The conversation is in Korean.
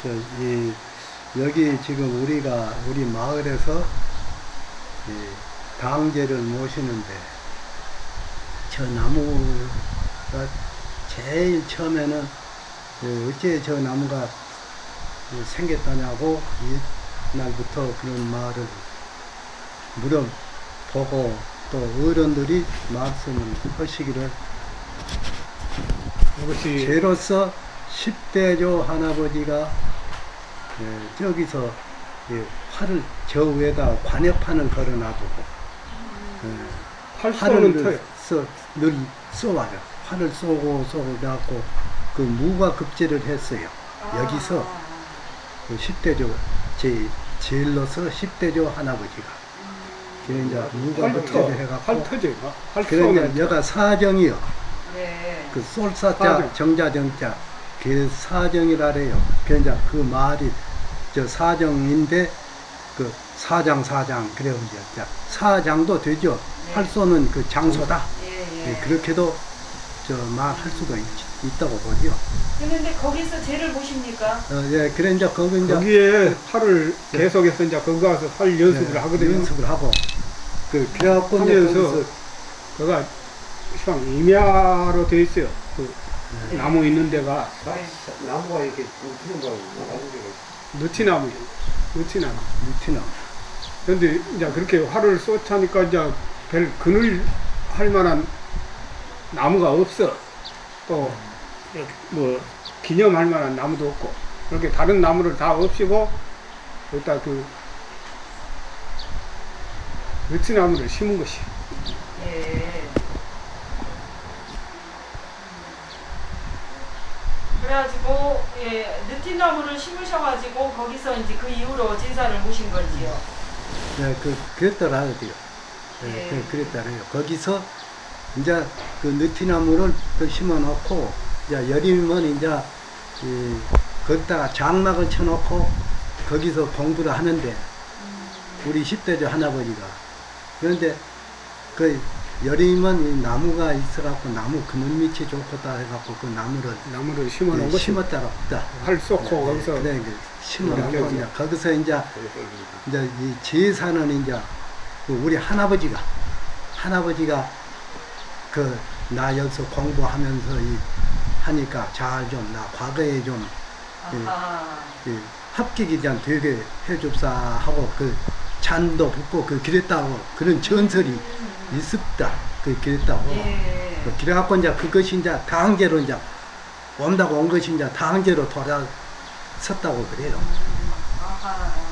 여기 지금 우리 마을에서 이 당제를 모시는데 저 나무가 제일 처음에는 어째 저 나무가 생겼다냐고 옛날부터 그런 말을 물어보고 또 어른들이 말씀을 하시기를 이것이 죄로서 10대조 할아버지가 저기서 활을 저 위에다 관역판을 걸어놔두고 활 쏘는 터요. 늘 쏘아요. 활을 쏘고 그래갖고 그 무과 급제를 했어요. 여기서 그 10대조 제일로서 10대조 할아버지가 그래 이제 무과 급제를 해갖고 활 터져요. 활 그래 쏘는 이제 여가 사정이요. 네. 그 쏠사자 사정. 정자정자 그 사정이라래요. 그 이제 그 말이 저 사정인데 그 사장 그래요 이제 사장도 되죠. 네. 활 쏘는 그 장소다. 예. 그렇게도 저 말할 수가 있다고 보죠. 그런데 거기서 죄를 보십니까? 그래 이제 거기 이제 거기에 활을 계속해서 이제 거기 가서 활 연습을 하거든요. 연습을 하고 그래갖고 이제 하면서 거기서 그가 시방 임야로 되어 있어요. 그 나무 있는 데가 네. 나무가 이렇게 움트는 거 나는 데가 느티나무예요. 느티나무. 루티나 그런데 이제 그렇게 활을 쏘차니까 이제 별 그늘 할 만한 나무가 없어. 또 뭐 기념할 만한 나무도 없고 그렇게 다른 나무를 다 없애고 여기다 그 느티나무를 심은 것이. 예. 그래가지고 느티나무를 심으셔가지고 거기서 이제 그 이후로 제사를 모신 거지요. 그랬더라고요. 예. 그랬더라고요. 거기서 이제 그 느티나무를 또 심어놓고 이제 여름이면 이제 거기다가 장막을 쳐놓고 거기서 공부를 하는데 우리 10대조 할아버지가 그런데 그 여름이면 이 나무가 있어갖고 나무 그늘 밑이 좋겠다 해갖고 그 나무를 심어놓은 것이. 심었다가 없다. 활 쏘고 거기서 그래 심어놓고 이렇게 이제 거기서 이제 이 제사는 이제 그 우리 할아버지가 그 나 여기서 공부하면서 하니까 잘 좀 나 과거에 좀 아하. 합격이 좀 되게 해줍사 하고 그 잔도 붓고 그랬다고 그런 전설이 있었다. 그랬다고. 예. 그래갖고 이제 그것이 이제 다항제로 이제 온다고 온 것이 이제 다항제로 돌아섰다고 그래요. 아하.